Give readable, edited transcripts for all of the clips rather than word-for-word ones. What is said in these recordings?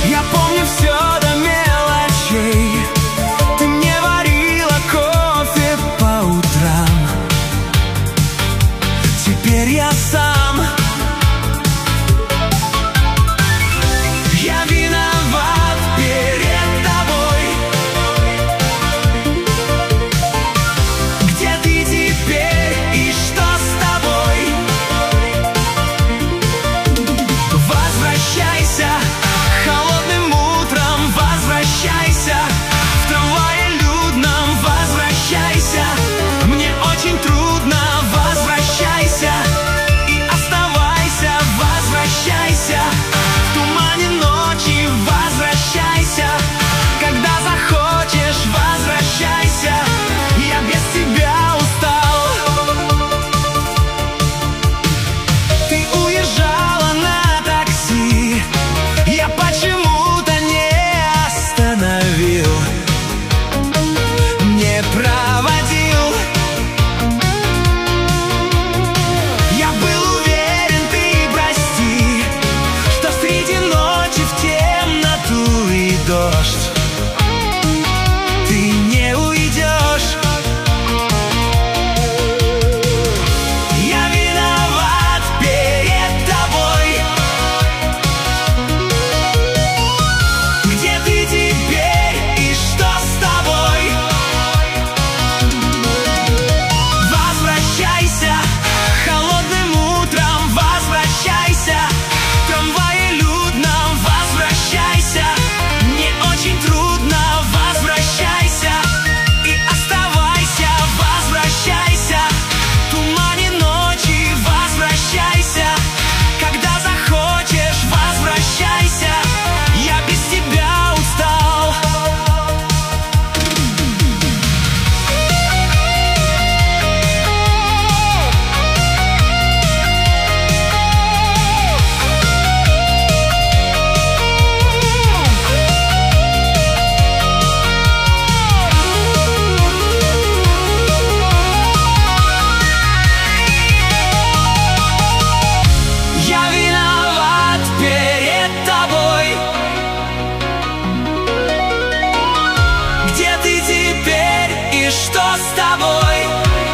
Я помню все до мелочей. Ты мне варила кофе по утрам. Теперь я сам. Я виноват перед тобой. Где ты теперь и что с тобой? Возвращайся холодным утром, возвращайся в трамвае людном, возвращайся. Мне очень трудно, возвращайся и оставайся, возвращайся. В тумане ночи возвращайся, когда захочешь, возвращайся. Я без тебя устал. Ты уезжала на такси, я почему-то не остановил, не проводил. Я был уверен, ты прости, что среди ночи в темноту и дождь ты не уйдешь. Я виноват перед тобой. Где ты теперь и что с тобой? Возвращайся холодным утром, возвращайся в трамвае людном, возвращайся. Мне очень трудно, возвращайся и оставайся, возвращайся. В тумане ночи возвращайся, когда захочешь, возвращайся. Я без тебя устал. Я виноват перед тобой. Где ты теперь и что с тобой?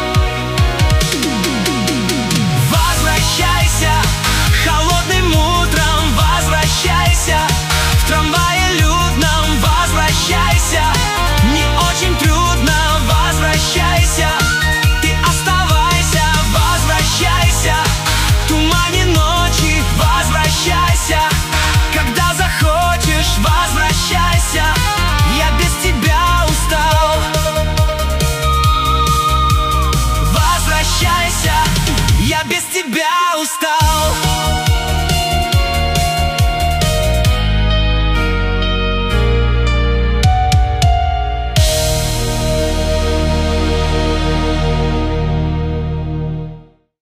Возвращайся холодным утром, возвращайся в трамвае людном, возвращайся. Мне очень трудно, возвращайся. Ты оставайся, возвращайся. В тумане ночи возвращайся, когда захочешь, возвращайся. Я без тебя устал. Возвращайся, я без тебя устал.